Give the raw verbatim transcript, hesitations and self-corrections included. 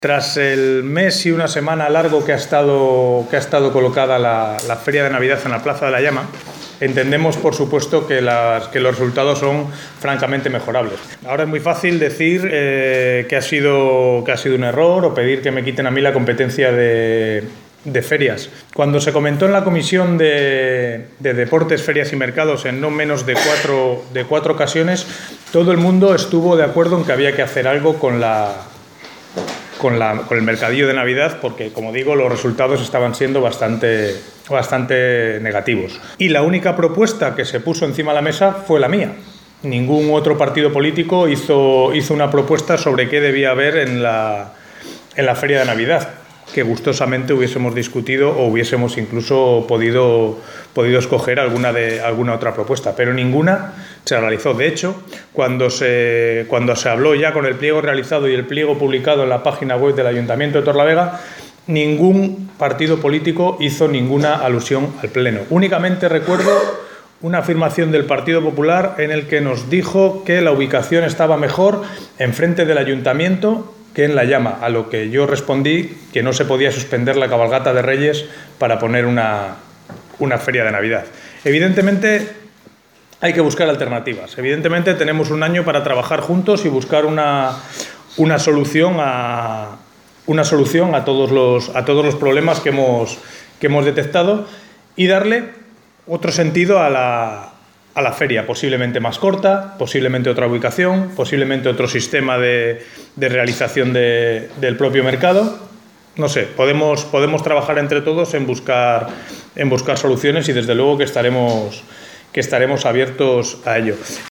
Tras el mes y una semana largo que ha estado, que ha estado colocada la, la Feria de Navidad en la Plaza de la Llama, entendemos, por supuesto, que, las, que los resultados son francamente mejorables. Ahora es muy fácil decir eh, que, ha sido, que ha sido un error o pedir que me quiten a mí la competencia de, de ferias. Cuando se comentó en la Comisión de, de Deportes, Ferias y Mercados en no menos de cuatro, de cuatro ocasiones, todo el mundo estuvo de acuerdo en que había que hacer algo con la... Con, la, con el mercadillo de Navidad, porque, como digo, los resultados estaban siendo bastante, bastante negativos. Y la única propuesta que se puso encima de la mesa fue la mía. Ningún otro partido político hizo, hizo una propuesta sobre qué debía haber en la, en la Feria de Navidad, que gustosamente hubiésemos discutido o hubiésemos incluso podido, podido escoger alguna, de, alguna otra propuesta, pero ninguna se realizó. De hecho, cuando se, cuando se habló ya con el pliego realizado y el pliego publicado en la página web del Ayuntamiento de Torlavega, ningún partido político hizo ninguna alusión al Pleno. Únicamente recuerdo una afirmación del Partido Popular en el que nos dijo que la ubicación estaba mejor enfrente del Ayuntamiento que en la Llama, a lo que yo respondí que no se podía suspender la cabalgata de Reyes para poner una, una feria de Navidad. Evidentemente hay que buscar alternativas. Evidentemente tenemos un año para trabajar juntos y buscar una, una solución a, una solución a todos los, a todos los problemas que hemos, que hemos detectado y darle otro sentido a la, a la feria, posiblemente más corta, posiblemente otra ubicación, posiblemente otro sistema de, de realización de, del propio mercado. No sé, podemos, podemos trabajar entre todos en buscar, en buscar soluciones y desde luego que estaremos, que estaremos abiertos a ello.